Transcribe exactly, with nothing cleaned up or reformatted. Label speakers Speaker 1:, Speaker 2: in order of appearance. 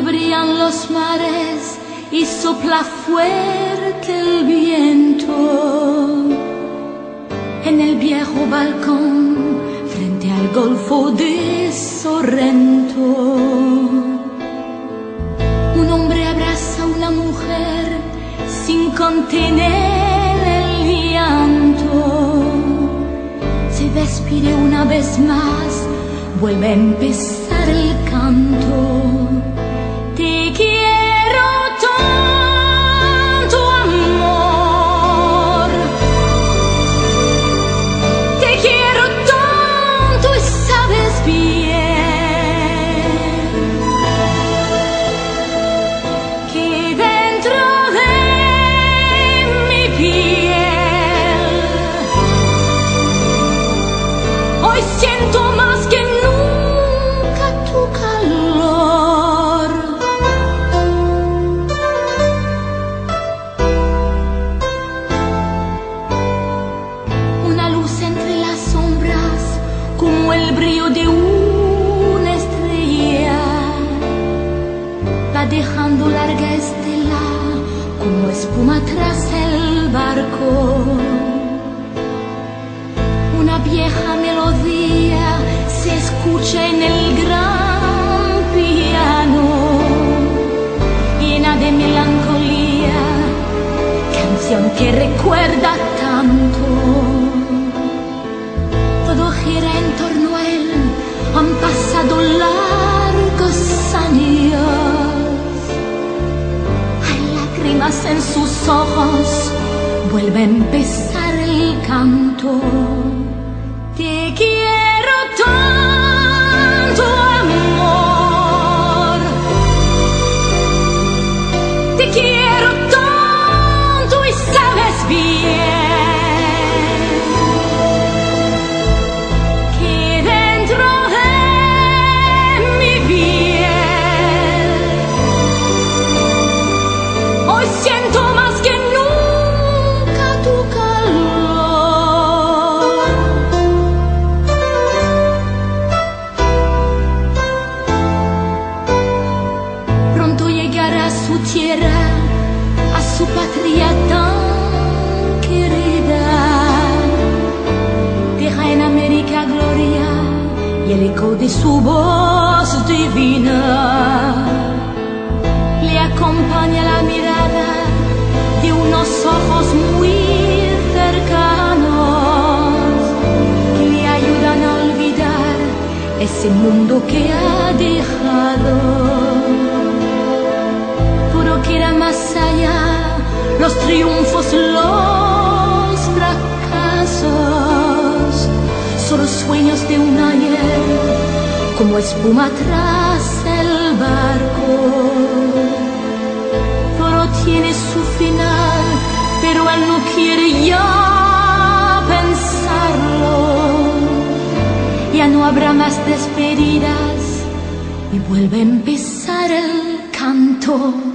Speaker 1: brillan los mares y sopla fuerte el viento. En el viejo balcón frente al golfo de Sorrento, un hombre abraza a una mujer sin contener el llanto. Se despide una vez más, vuelve a empezar el canto. Te quiero tanto, amor. Te quiero tanto y sabes bien que dentro de mi piel hoy siento más que nunca tu calor. Una luz entre las sombras, como el brillo de una estrella, va dejando larga estela como espuma tras el barco. Una vieja melodía se escucha en el gran piano, llena de melancolía, canción que recuerda tanto. Todo gira en torno a él, han pasado largos años. Hay lágrimas en sus ojos, vuelve a empezar el canto. Te quiero tanto, amor. Te quiero tanto y sabes bien que dentro de mi piel hoy siento más que nunca tu calor. Pronto llegará a su tierra, a su patria tan querida. Deja en América gloria y el eco de su voz divina. Le acompaña la mirada de unos ojos muy cercanos que le ayudan a olvidar ese mundo que ha dejado. Todo queda más allá, los triunfos, los fracasos, solo sueños de un ayer, como espuma tras el barco. Todo tiene su final, pero él no quiere ya pensarlo. Ya no habrá más despedidas y vuelve a empezar el canto.